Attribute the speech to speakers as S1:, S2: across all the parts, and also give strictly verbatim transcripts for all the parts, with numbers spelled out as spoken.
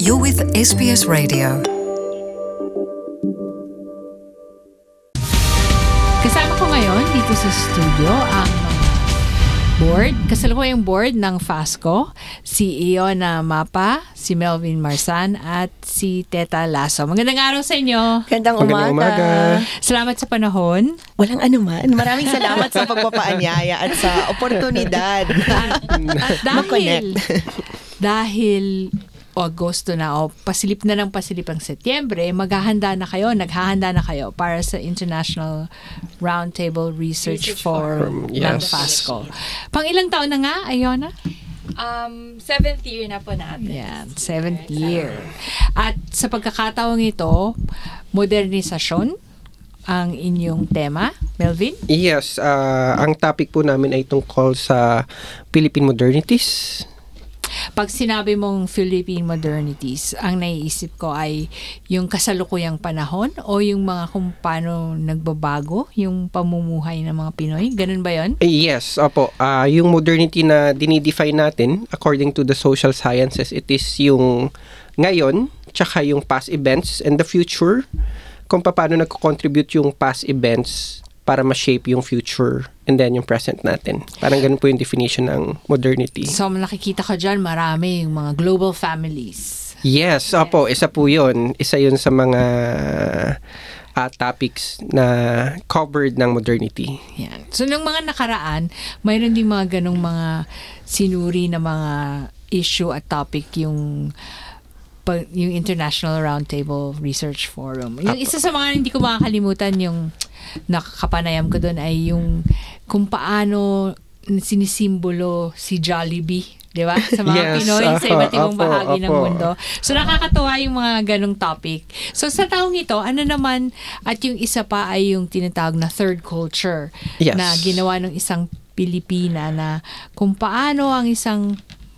S1: You're with S B S Radio.
S2: Kasama ko ngayon dito sa studio ang board, kasalukuyang board ng FASCO, si Iona Mapa, si Melvin Marsan at si Teta Lasso. Magandang araw sa inyo.
S3: Magandang umaga.
S4: Magandang umaga.
S2: Salamat sa panahon.
S3: Walang anuman. Maraming salamat sa pagpapaanyaya at sa oportunidad.
S2: At, at dahil,
S3: Ma-connect.
S2: dahil Agosto na o pasilip na ng pasilip ang Setyembre, maghahanda na kayo, naghahanda na kayo para sa International Roundtable Research,
S4: Research
S2: Forum,
S4: Forum,
S2: ng
S4: yes.
S2: FASCO. Pang ilang taon na nga, Iona?
S5: Um, seventh year na po natin.
S2: Yan, seventh year. At sa pagkakataong ito, modernisasyon ang inyong tema, Melvin?
S4: Yes, ah, ang topic po namin ay tungkol sa Philippine modernities.
S2: Pag sinabi mong Philippine modernities, ang naiisip ko ay yung kasalukuyang panahon o yung mga kung paano nagbabago yung pamumuhay ng mga Pinoy. Ganun ba yun?
S4: Eh, Yes, opo. Ah, yung modernity na dinidefine natin, according to the social sciences, it is yung ngayon, tsaka yung past events and the future, kung paano nagko-contribute yung past events para ma-shape yung future and then yung present natin. Parang ganun po yung definition ng modernity.
S2: So, nakikita ko dyan, marami yung mga global families.
S4: Yes, opo, isa po yun. Isa yun sa mga ah, topics na covered ng modernity.
S2: Yan. So, nung mga nakaraan, mayroon din mga ganong mga sinuri na mga issue at topic yung pag- yung International Roundtable Research Forum. Yung
S4: Apo.
S2: isa sa mga hindi ko makakalimutan yung nakakapanayam ko doon ay yung kung paano sinisimbolo si Jollibee, di ba? Sa mga
S4: Yes,
S2: Pinoy sa
S4: apo,
S2: iba't ibang
S4: apo,
S2: bahagi ng
S4: apo.
S2: mundo. So nakakatuwa yung mga ganong topic. So sa taong ito, ano naman, at yung isa pa ay yung tinatawag na third culture
S4: Yes.
S2: na ginawa ng isang Pilipina na kung paano ang isang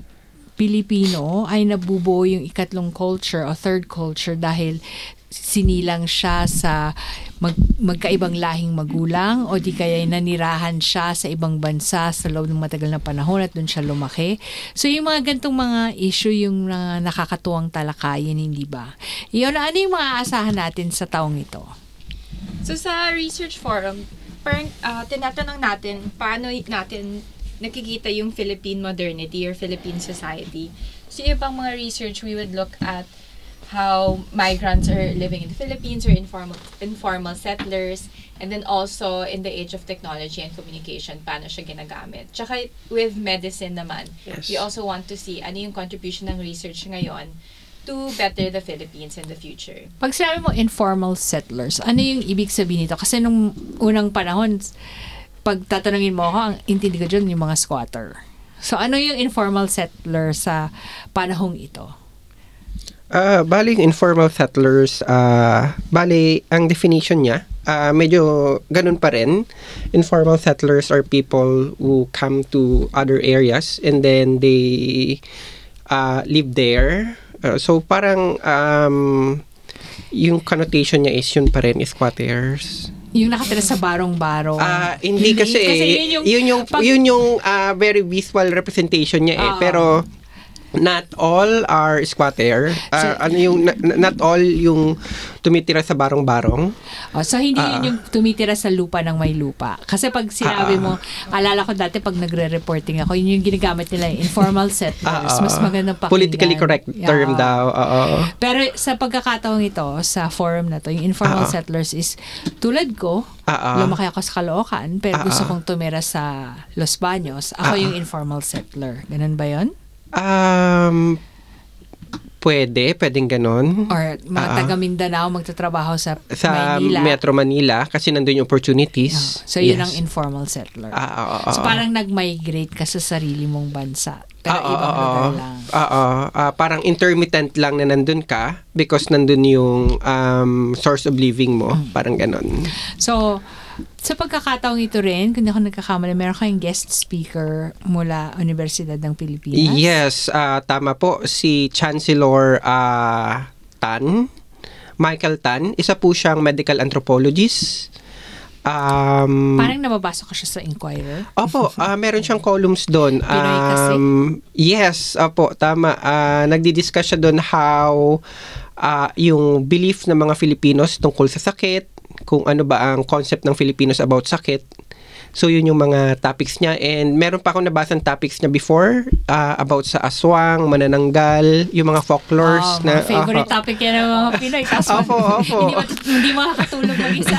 S2: Pilipino ay nabubuo yung ikatlong culture o third culture dahil sinilang siya sa mag, magkaibang lahing magulang o di kaya nanirahan siya sa ibang bansa sa loob ng matagal na panahon at doon siya lumaki. So yung mga gantong mga issue yung uh, nakakatuwang talakayin, hindi ba? Iyon, ano yung mga asahan natin sa taong ito?
S5: So sa research forum, parang ah, tinatanong natin paano natin nakikita yung Philippine modernity or Philippine society. So yung ibang mga research, we would look at how migrants are living in the Philippines or informal informal settlers, and then also in the age of technology and communication, paano siya ginagamit. Tsaka with medicine naman,
S4: Yes.
S5: we also want to see ano yung contribution ng research ngayon to better the Philippines in the future.
S2: Pag sinabi mo informal settlers, ano yung ibig sabihin nito? Kasi nung unang panahon, pag tatanungin mo ako, ang intindi ko dyan yung mga squatter. So ano yung informal settler sa panahong ito?
S4: Ah, bali yung informal settlers, ah, bali ang definition niya, ah, medyo ganun pa rin. Informal settlers are people who come to other areas and then they ah, live there. Ah, so parang um, yung connotation niya is yun pa rin, squatters.
S2: Yung nakatira sa barong-barong.
S4: Ah, hindi kasi,
S2: Kasi
S4: eh,
S2: yun yung,
S4: yun yung
S2: pag-
S4: yun yung ah, very visual representation niya eh.
S2: Oo.
S4: Pero not all are squatter. Ah,
S2: So-
S4: ano yung na- not all yung tumitira sa barong-barong.
S2: Oh, so hindi
S4: Ah.
S2: yun yung tumitira sa lupa ng may lupa. Kasi pag sinabi
S4: Ah.
S2: mo, alala ko dati pag nagre-reporting ako, yun yung ginagamit nila, eh, informal settlers.
S4: Ah,
S2: Mas magandang pakinggan.
S4: politically correct term
S2: Yeah.
S4: daw. Oo.
S2: Pero sa pagkakataong ito, sa forum na to, yung informal
S4: Ah.
S2: settlers is, tulad ko,
S4: Ah, ah.
S2: lumaki ako sa Caloocan, pero
S4: Ah,
S2: gusto
S4: ah.
S2: kong tumira sa Los Baños. Ako
S4: Ah,
S2: yung informal settler. Ganun ba yun?
S4: Um, pwede, pwedeng ganon.
S2: Or mga
S4: Ah, ah.
S2: taga Mindanao magtatrabaho sa,
S4: Sa
S2: Maynila.
S4: Metro Manila kasi nandun yung
S2: Ah,
S4: opportunities.
S2: so yun
S4: Yes.
S2: ang informal settler.
S4: Ah, ah, ah, ah.
S2: So parang nag-migrate ka sa sarili mong bansa. Pero
S4: Ah,
S2: ibang
S4: ah,
S2: lugar
S4: ah,
S2: lang.
S4: ah, ah, ah, parang intermittent lang na nandun ka because nandun yung um, source of living mo.
S2: Mm.
S4: Parang ganon.
S2: So, sa pagkakataong ito rin, kung hindi ako nagkakamali, meron kayong guest speaker mula Universidad ng Pilipinas.
S4: Yes, ah, tama po. Si Chancellor ah, Tan, Michael Tan, isa po siyang medical anthropologist. Um,
S2: Parang nababasa ko siya sa Inquirer.
S4: Opo, ah, meron siyang columns doon.
S2: Pinoy kasi?
S4: Um, yes, opo, tama. Ah, nagdi-discuss siya doon how ah, yung belief ng mga Filipinos tungkol sa sakit, kung ano ba ang concept ng Filipinos about sakit. So, yun yung mga topics niya. And meron pa akong nabasang topics niya before ah, about sa aswang, manananggal, yung mga folklores.
S2: Oh,
S4: na,
S2: mga favorite
S4: aha.
S2: topic yan ng mga Pinoy. Tapos
S4: Opo, opo.
S2: hindi, mat- hindi makakatulog mag-isa.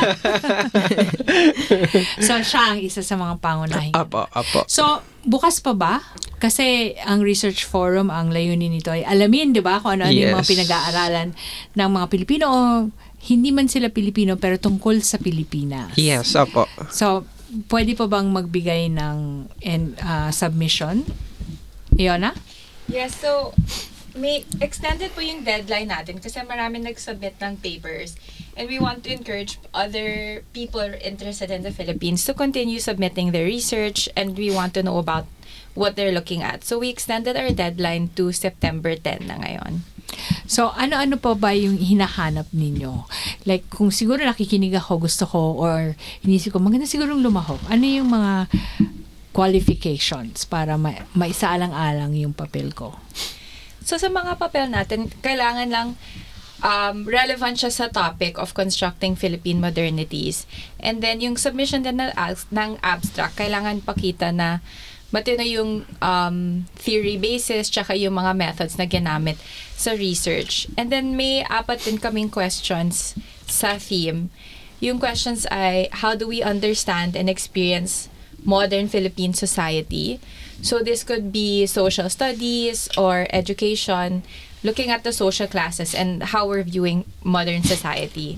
S2: So, siya ang isa sa mga pangunahin.
S4: Opo, opo.
S2: So, bukas pa ba? Kasi ang research forum, ang layunin nito ay alamin, di ba, kung ano-ano yung mga
S4: Yes.
S2: pinag-aaralan ng mga Pilipino o hindi man sila Pilipino pero tungkol sa Pilipinas.
S4: Yes, opo.
S2: So, pwede pa bang magbigay ng and, uh, submission? Iona?
S5: Yes, so may extended po yung deadline natin kasi marami nag-submit ng papers and we want to encourage other people interested in the Philippines to continue submitting their research and we want to know about what they're looking at. So we extended our deadline to September tenth na ngayon.
S2: So, ano-ano pa ba yung hinahanap ninyo? Like, kung siguro nakikinig ako, gusto ko, or inisip ko, maganda sigurong lumahok. Ano yung mga qualifications para ma- maisaalang-alang yung papel ko?
S5: So sa mga papel natin, kailangan lang um, relevant siya sa topic of constructing Philippine modernities. And then yung submission din ng, ng abstract, kailangan pakita na matino yung um, theory basis tsaka yung mga methods na ginamit sa research. And then may apat din kaming questions sa theme. Yung questions ay, how do we understand and experience modern Philippine society? So this could be social studies or education, looking at the social classes and how we're viewing modern society.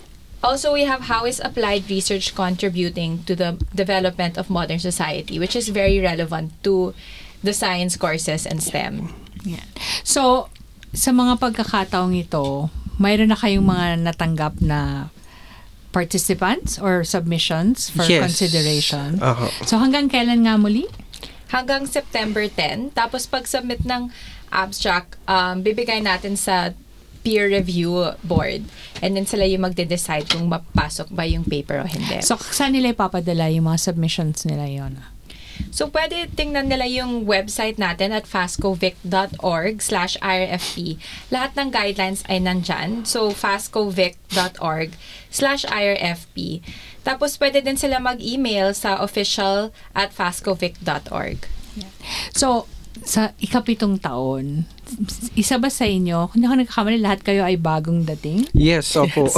S5: Also, we have how is applied research contributing to the development of modern society, which is very relevant to the science courses and STEM.
S2: Yan. So, sa mga pagkakataong ito, mayroon na kayong mga natanggap na participants or submissions for
S4: Yes.
S2: consideration.
S4: Aha.
S2: So, hanggang kailan nga muli?
S5: Hanggang September tenth. Tapos pag-submit ng abstract, um, bibigay natin sa peer review board. And then sila yung magde-decide kung mapasok ba yung paper o hindi.
S2: So, saan nila ipapadala yung mga submissions nila yon?
S5: So, pwede tingnan nila yung website natin at fascovic.org slash IRFP. Lahat ng guidelines ay nandyan. So, fascovic.org slash IRFP. Tapos, pwede din sila mag-email sa official at fascovic.org.
S2: So, sa ikapitong taon, isa ba sa inyo, kung hindi ako nagkakamali, lahat kayo ay bagong dating?
S4: Yes, opo.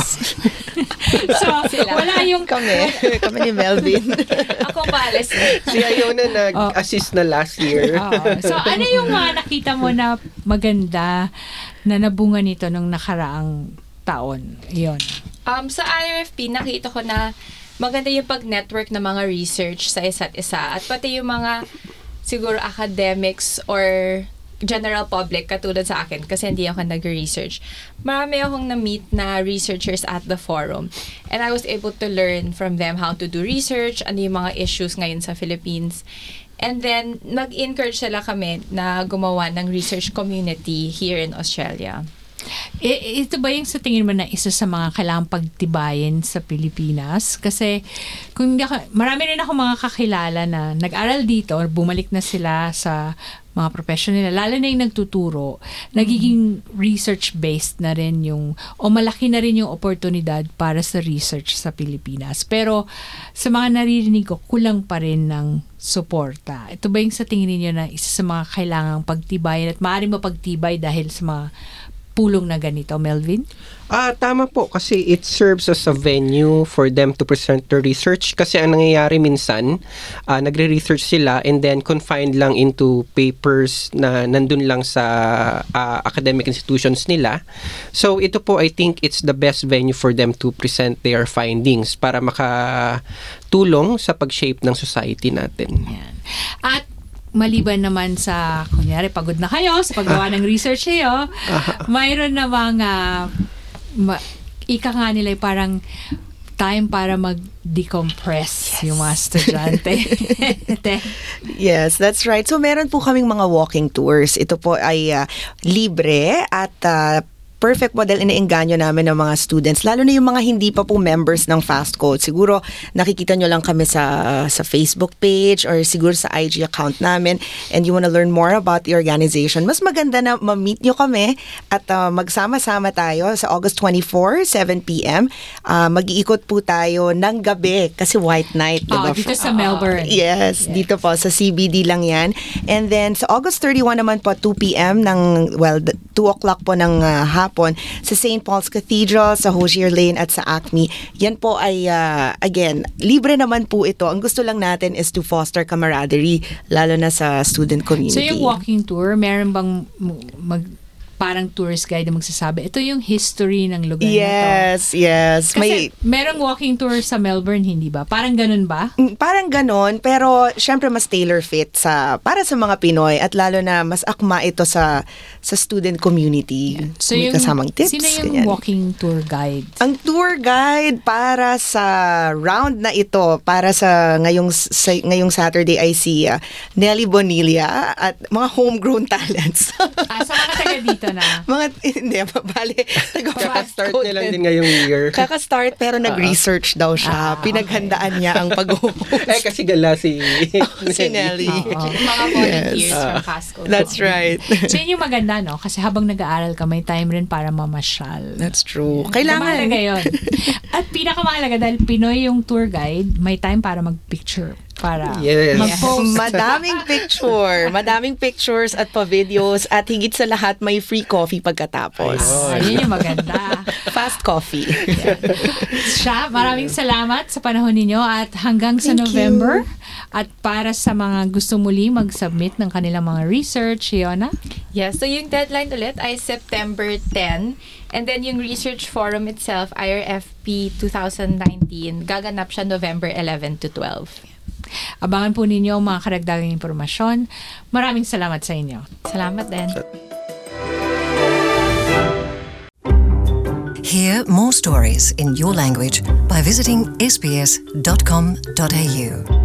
S2: So, wala yung...
S3: Kami, kami ni Melvin.
S5: Ako palis eh.
S4: Si Iona nag-assist na last year.
S2: Oo. So, ano yung mga nakita mo na maganda na nabunga nito nung nakaraang taon? Yun.
S5: Um, sa I R F P, nakita ko na maganda yung pag-network ng mga research sa isa't isa. At pati yung mga siguro academics or general public katulad sa akin kasi hindi ako nag-research. Marami akong na-meet na researchers at the forum and I was able to learn from them how to do research, ano yung mga issues ngayon sa Philippines. And then, nag-encourage sila kami na gumawa ng research community here in Australia.
S2: I- ito ba yung sa tingin mo na isa sa mga kailangang pagtibayin sa Pilipinas? Kasi kung hindi ako, marami rin ako mga kakilala na nag-aral dito, bumalik na sila sa mga profession nila, lalo na yung nagtuturo, nagiging research-based na rin yung, o malaki na rin yung oportunidad para sa research sa Pilipinas. Pero sa mga naririnig ko, kulang pa rin ng suporta. Ito ba yung sa tingin niyo na isa sa mga kailangang pagtibayin at maaaring mapagtibay dahil sa mga pulong na ganito, Melvin?
S4: Ah, tama po kasi it serves as a venue for them to present their research kasi ang nangyayari minsan, ah, nagre-research sila and then confined lang into papers na nandun lang sa ah, academic institutions nila. So ito po, I think it's the best venue for them to present their findings para makatulong sa pag-shape ng society natin.
S2: Yan. At maliban naman sa, kunyari, pagod na kayo sa paggawa ng research niyo, mayroon na mga, ma, ika nga nila parang time para mag-decompress yung mga estudyante.
S3: Yes, that's right. So meron po kaming mga walking tours. Ito po ay uh, libre at uh, perfect model iniengganyo namin ng mga students, lalo na yung mga hindi pa po members ng Fast Code. Siguro nakikita nyo lang kami sa sa Facebook page or siguro sa I G account namin, and you wanna learn more about the organization. Mas maganda na ma-meet nyo kami at uh, magsama-sama tayo sa August twenty-fourth, seven p.m. Uh, mag-iikot po tayo ng gabi kasi White Night.
S2: Ah,
S3: diba?
S2: dito sa Melbourne.
S3: Yes, dito po sa C B D lang yan. And then sa August thirty-first naman po, two p.m. ng, well, two o'clock po ng uh, hapon sa Saint Paul's Cathedral, sa Hosier Lane at sa Acme. Yan po ay, uh, again, libre naman po ito. Ang gusto lang natin is to foster camaraderie, lalo na sa student community.
S2: So yung walking tour, meron bang mag parang tourist guide na magsasabi, ito yung history ng lugar na to.
S3: Yes, yes.
S2: Kasi merong walking tour sa Melbourne, hindi ba? Parang ganun ba?
S3: Mm, Parang ganon, pero syempre mas tailor fit sa para sa mga Pinoy at lalo na mas akma ito sa sa student community.
S2: So
S3: May
S2: yung,
S3: kasamang tips.
S2: sino yung
S3: ganyan.
S2: walking tour guide?
S3: Ang tour guide para sa round na ito, para sa ngayong sa, ngayong Saturday ay si uh, Nelly Bonilla at mga homegrown talents.
S2: Ah, sa mga taga dito na.
S3: mga hindi bale taga
S4: Kaka-start niya lang din ngayong year.
S3: Kaka-start pero nag-research daw siya.
S2: Ah,
S3: Pinaghandaan niya ang pag-host.
S4: Eh, kasi gala si,
S3: si Nelly.
S2: Oo.
S5: Mga volunteers
S3: Yes.
S5: from Fast Code.
S3: That's right.
S2: So yun yung maganda, no? Kasi habang nag-aaral ka, may time rin para mamasyal.
S3: That's true.
S2: Kailangan.
S3: Kailangan.
S2: Mahalaga yun. At pinakamahalaga, dahil Pinoy yung tour guide, may time para mag-picture. Para
S4: Yes.
S2: mag-post.
S3: Madaming picture. Madaming pictures at pa-videos at higit sa lahat may free coffee pagkatapos.
S2: Ah, yun yung maganda.
S3: Fast coffee.
S2: Siya, maraming salamat sa panahon ninyo at hanggang sa
S3: Thank
S2: November.
S3: you.
S2: At para sa mga gusto muli mag-submit ng kanilang mga research, Yona?
S5: Yeah, so yung deadline ulit ay September tenth. And then yung research forum itself, I R F P twenty nineteen, gaganap siya November eleventh to twelfth.
S2: Abangan po ninyo ang mga karagdagang impormasyon. Maraming salamat sa inyo.
S5: Salamat din.
S1: Hear more stories in your language by visiting s b s dot com dot a u.